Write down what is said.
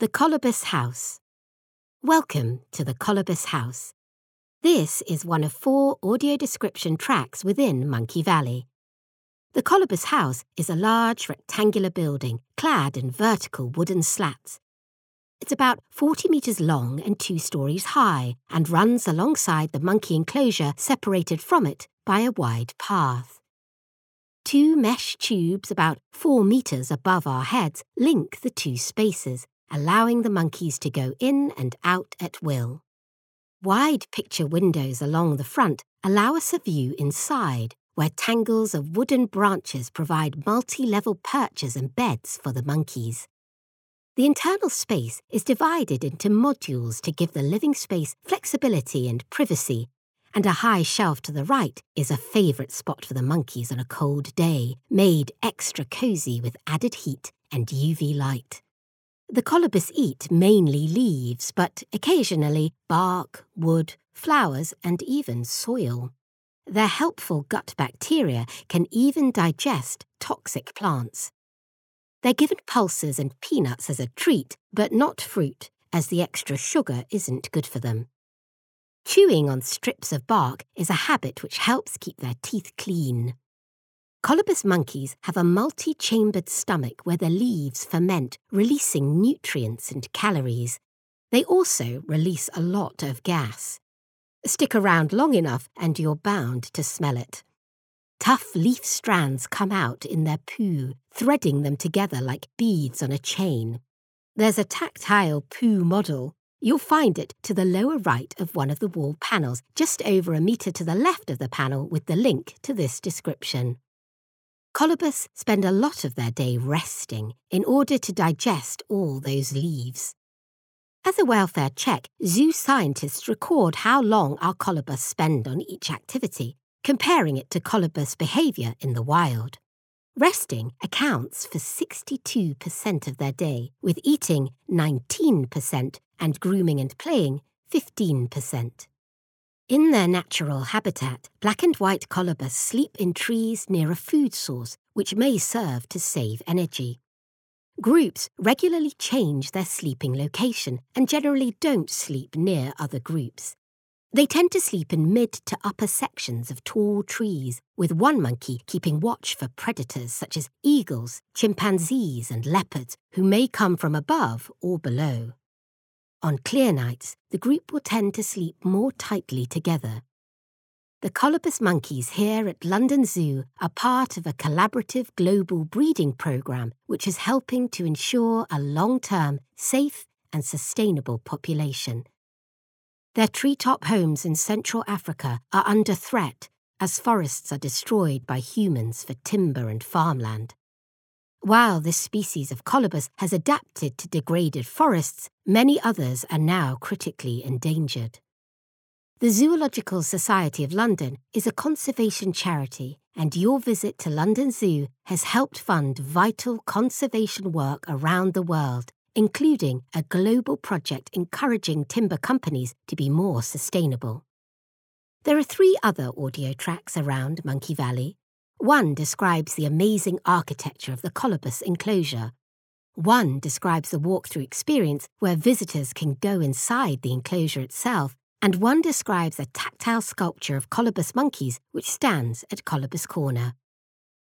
The Colobus House. Welcome to the Colobus House. This is one of 4 audio description tracks within Monkey Valley. The Colobus House is a large rectangular building clad in vertical wooden slats. It's about 40 metres long and 2 stories high and runs alongside the monkey enclosure separated from it by a wide path. 2 mesh tubes about 4 metres above our heads link the 2 spaces, allowing the monkeys to go in and out at will. Wide picture windows along the front allow us a view inside, where tangles of wooden branches provide multi-level perches and beds for the monkeys. The internal space is divided into modules to give the living space flexibility and privacy, and a high shelf to the right is a favourite spot for the monkeys on a cold day, made extra cosy with added heat and UV light. The colobus eat mainly leaves, but occasionally bark, wood, flowers and even soil. Their helpful gut bacteria can even digest toxic plants. They're given pulses and peanuts as a treat, but not fruit, as the extra sugar isn't good for them. Chewing on strips of bark is a habit which helps keep their teeth clean. Colobus monkeys have a multi-chambered stomach where the leaves ferment, releasing nutrients and calories. They also release a lot of gas. Stick around long enough and you're bound to smell it. Tough leaf strands come out in their poo, threading them together like beads on a chain. There's a tactile poo model. You'll find it to the lower right of one of the wall panels, just over a metre to the left of the panel with the link to this description. Colobus spend a lot of their day resting in order to digest all those leaves. As a welfare check, zoo scientists record how long our colobus spend on each activity, comparing it to colobus behaviour in the wild. Resting accounts for 62% of their day, with eating 19% and grooming and playing 15%. In their natural habitat, black and white colobus sleep in trees near a food source, which may serve to save energy. Groups regularly change their sleeping location and generally don't sleep near other groups. They tend to sleep in mid to upper sections of tall trees, with one monkey keeping watch for predators such as eagles, chimpanzees and leopards who may come from above or below. On clear nights, the group will tend to sleep more tightly together. The colobus monkeys here at London Zoo are part of a collaborative global breeding programme which is helping to ensure a long-term, safe and sustainable population. Their treetop homes in Central Africa are under threat as forests are destroyed by humans for timber and farmland. While this species of colobus has adapted to degraded forests, many others are now critically endangered. The Zoological Society of London is a conservation charity, and your visit to London Zoo has helped fund vital conservation work around the world, including a global project encouraging timber companies to be more sustainable. There are 3 other audio tracks around Monkey Valley. One describes the amazing architecture of the colobus enclosure. One describes the walkthrough experience where visitors can go inside the enclosure itself, and one describes a tactile sculpture of colobus monkeys which stands at Colobus Corner.